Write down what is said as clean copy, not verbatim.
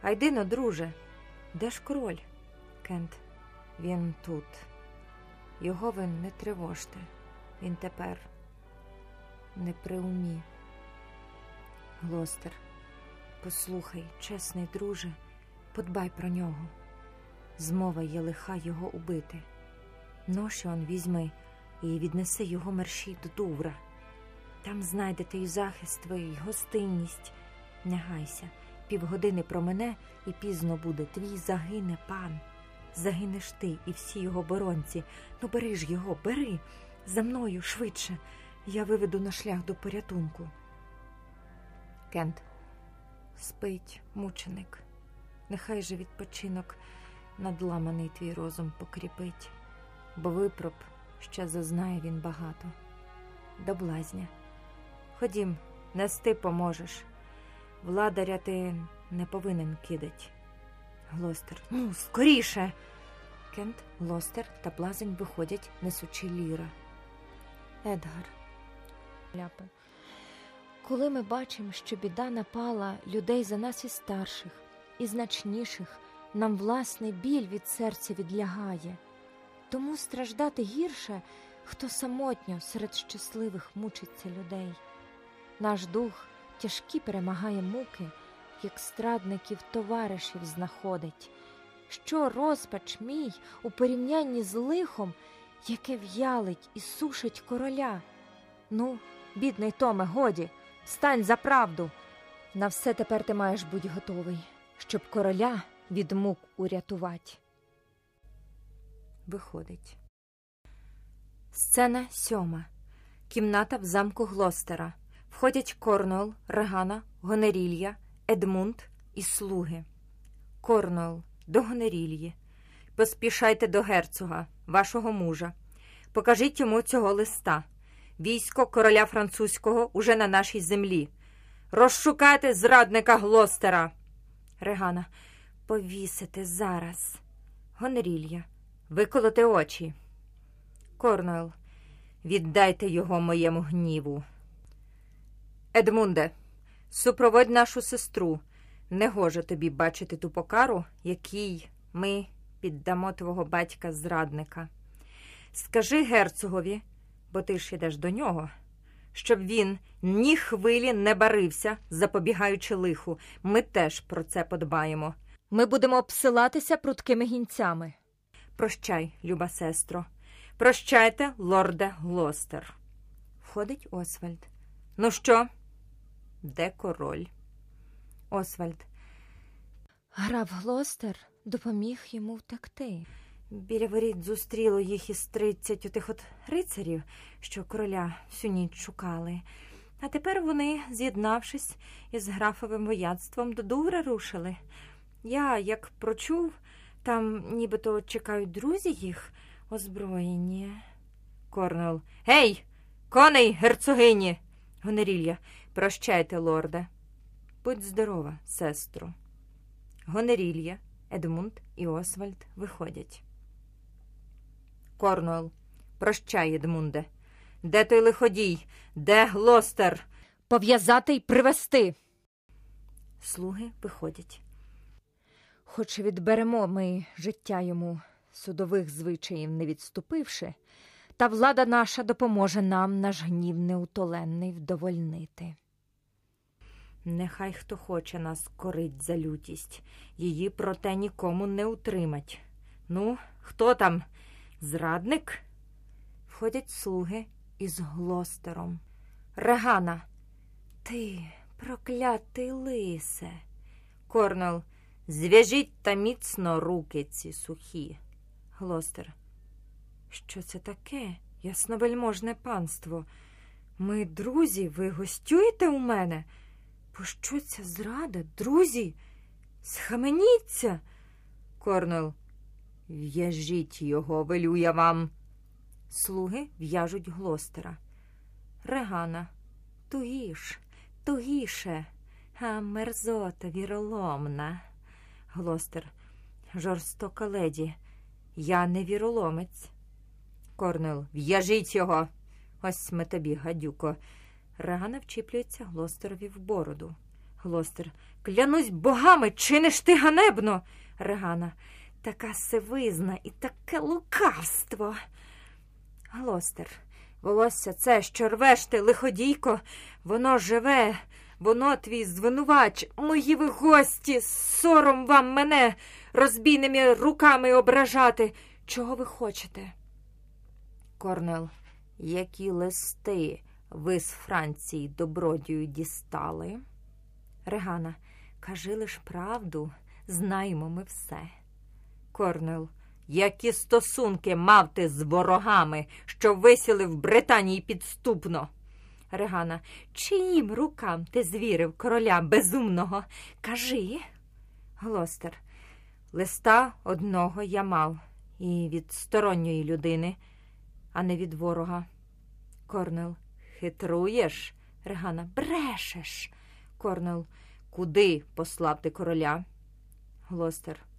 Айдино, друже, де ж король? Кент, він тут. Його ви не тривожте. Він тепер не при умі. Глостер, послухай, чесний друже, подбай про нього. Змова є лиха його убити. Нож он візьми і віднеси його мерщій до Дувра. Там знайдете і захист твій, і гостинність. Не гайся, півгодини промине, і пізно буде. Твій загине пан. Загинеш ти і всі його оборонці. Ну бери ж його, бери. За мною, швидше. Я виведу на шлях до порятунку. Кент. Спить, мученик. Нехай же відпочинок надламаний твій розум покріпить, бо випроб ще зазнає він багато. До блазня. Ходім, нести поможеш. Владаря ти не повинен кидать. Глостер. Ну, скоріше! Кент, Глостер та блазень виходять, несучи Ліра. Едгар. Ляпи. Коли ми бачимо, що біда напала людей за нас і старших, і значніших, нам власний біль від серця відлягає. Тому страждати гірше, хто самотньо серед щасливих мучиться людей. Наш дух тяжкі перемагає муки, як страдників товаришів знаходить. Що розпач мій у порівнянні з лихом, яке в'ялить і сушить короля? Ну, бідний Томе, годі, стань за правду. На все тепер ти маєш бути готовий, щоб короля від мук урятувати. Виходить. Сцена 7. Кімната в замку Глостера. Входять Корнуолл, Регана, Гонерілья, Едмунд і слуги. Корнуолл до Гонерільї. Поспішайте до герцога, вашого мужа. Покажіть йому цього листа. Військо короля французького уже на нашій землі. Розшукайте зрадника Глостера. Регана. Повісити зараз. Гонерілья. Виколоти очі. Корнуолл. Віддайте його моєму гніву. Едмунде, супроводь нашу сестру. Негоже тобі бачити ту покару, якій ми піддамо твого батька-зрадника. Скажи герцогові, бо ти ж ідеш до нього, щоб він ні хвилі не барився, запобігаючи лиху. Ми теж про це подбаємо. Ми будемо обсилатися прудкими гінцями. Прощай, люба сестро. Прощайте, лорде Глостер. Входить Освальд. Ну що? Де король? Освальд. Граф Глостер допоміг йому втекти. Біля воріт зустріло їх із 30 отих от рицарів, що короля всю ніч шукали. А тепер вони, з'єднавшись із графовим вояцтвом, до Дувра рушили. Я, як прочув, там нібито чекають друзі їх озброєні. Корнуолл. Гей! Коней, герцогині! Гонерілья. Прощайте, лорде. Будь здорова, сестро. Гонерілья, Едмунд і Освальд виходять. Корнуолл. Прощай, Едмунде. Де той лиходій? Де Глостер? Пов'язати й привести. Слуги виходять. Хоч відберемо ми життя йому, судових звичаїв не відступивши, та влада наша допоможе нам наш гнів неутоленний вдовольнити. Нехай хто хоче нас корить за лютість, її проте нікому не утримать. Ну, хто там? Зрадник? Входять слуги із Глостером. Регана. Ти, проклятий лисе. Корнуолл. Зв'яжіть та міцно руки ці сухі. Глостер. Що це таке, ясновельможне панство? Ми друзі, ви гостюєте у мене? Пощо ця зрада, друзі? Схаменіться! Корнуолл. В'яжіть його, велю я вам. Слуги в'яжуть Глостера. Регана. Тугіш, тугіше. А мерзота віроломна. Глостер. Жорстока леді. Я не віроломець. Корнуолл. В'яжіть його. Ось ми тобі, гадюко. Регана вчіплюється Глостерові в бороду. Глостер. Клянусь богами, чиниш ти ганебно. Регана. Така сивизна і таке лукавство. Глостер. Волосся це, що рвеш ти, лиходійко, воно живе, воно твій звинувач, мої ви гості, сором вам мене розбійними руками ображати. Чого ви хочете? Корнел. Які листи ви з Франції добродію дістали? Регана. Кажи лиш правду, знаємо ми все. Корнел. Які стосунки мав ти з ворогами, що висіли в Британії підступно? Регана. Чиїм рукам ти звірив короля безумного? Кажи. Глостер. Листа одного я мав, і від сторонньої людини, а не від ворога. Корнел. Хитруєш? Регана. Брешеш. Корнел. Куди послав ти короля? Глостер.